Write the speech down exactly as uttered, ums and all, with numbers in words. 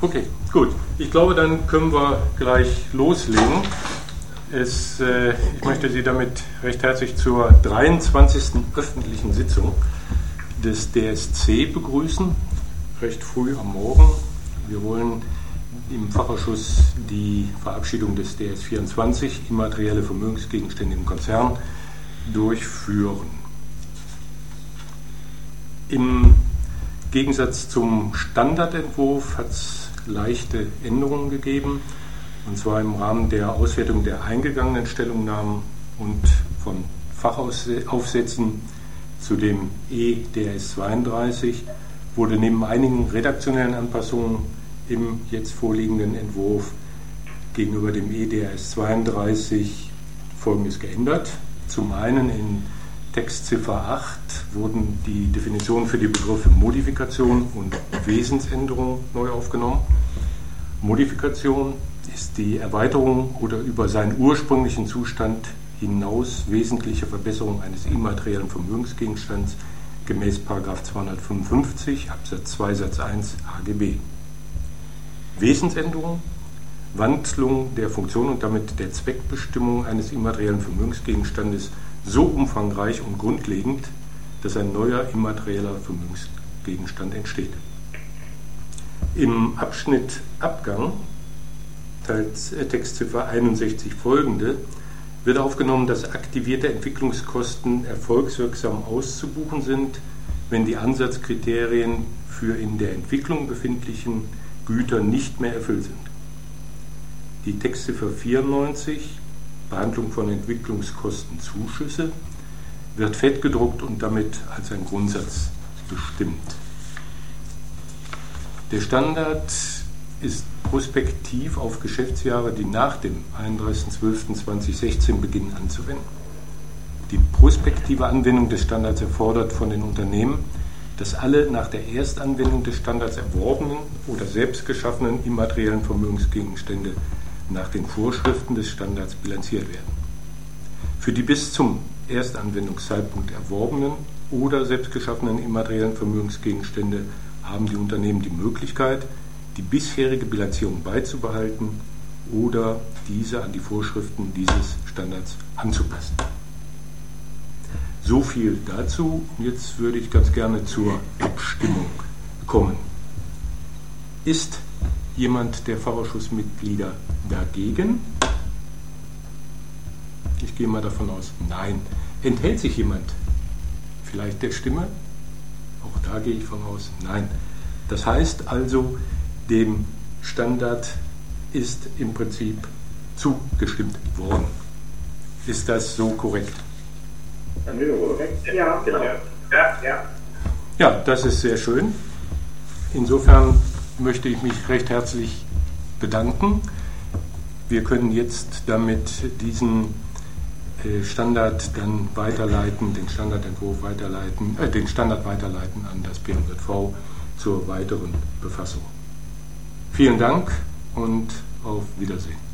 Okay, gut. Ich glaube, dann können wir gleich loslegen. Es, äh, ich möchte Sie damit recht herzlich zur dreiundzwanzigsten öffentlichen Sitzung des D S C begrüßen, recht früh am Morgen. Wir wollen im Fachausschuss die Verabschiedung des D S vierundzwanzig, immaterielle Vermögensgegenstände im Konzern, durchführen. Im Gegensatz zum Standardentwurf hat es leichte Änderungen gegeben, und zwar im Rahmen der Auswertung der eingegangenen Stellungnahmen und von Fachaufsätzen zu dem E D R S zweiunddreißig wurde neben einigen redaktionellen Anpassungen im jetzt vorliegenden Entwurf gegenüber dem E D R S zweiunddreißig Folgendes geändert. Zum einen in Textziffer acht wurden die Definitionen für die Begriffe Modifikation und Wesensänderung neu aufgenommen. Modifikation ist die Erweiterung oder über seinen ursprünglichen Zustand hinaus wesentliche Verbesserung eines immateriellen Vermögensgegenstands gemäß Paragraph zweihundertfünfundfünfzig Absatz zwei Satz eins H G B. Wesensänderung, Wandlung der Funktion und damit der Zweckbestimmung eines immateriellen Vermögensgegenstandes so umfangreich und grundlegend, dass ein neuer immaterieller Vermögensgegenstand entsteht. Im Abschnitt Abgang, Textziffer einundsechzig folgende, wird aufgenommen, dass aktivierte Entwicklungskosten erfolgswirksam auszubuchen sind, wenn die Ansatzkriterien für in der Entwicklung befindlichen Güter nicht mehr erfüllt sind. Die Textziffer vierundneunzig, Behandlung von Entwicklungskostenzuschüsse, wird fettgedruckt und damit als ein Grundsatz bestimmt. Der Standard ist prospektiv auf Geschäftsjahre, die nach dem einunddreißigsten zwölften zweitausendsechzehn beginnen, anzuwenden. Die prospektive Anwendung des Standards erfordert von den Unternehmen, dass alle nach der Erstanwendung des Standards erworbenen oder selbst geschaffenen immateriellen Vermögensgegenstände nach den Vorschriften des Standards bilanziert werden. Für die bis zum Erstanwendungszeitpunkt erworbenen oder selbst geschaffenen immateriellen Vermögensgegenstände haben die Unternehmen die Möglichkeit, die bisherige Bilanzierung beizubehalten oder diese an die Vorschriften dieses Standards anzupassen. So viel dazu. Jetzt würde ich ganz gerne zur Abstimmung kommen. Ist jemand der Fachausschussmitglieder dagegen? Ich gehe mal davon aus, nein. Enthält sich jemand vielleicht der Stimme? Auch da gehe ich von aus, nein. Das heißt also, dem Standard ist im Prinzip zugestimmt worden. Ist das so korrekt? Ja, genau. Ja, ja. Ja, das ist sehr schön. Insofern möchte ich mich recht herzlich bedanken. Wir können jetzt damit diesen Standard dann weiterleiten, den Standardentwurf weiterleiten, äh, den Standard weiterleiten an das B M J V zur weiteren Befassung. Vielen Dank und auf Wiedersehen.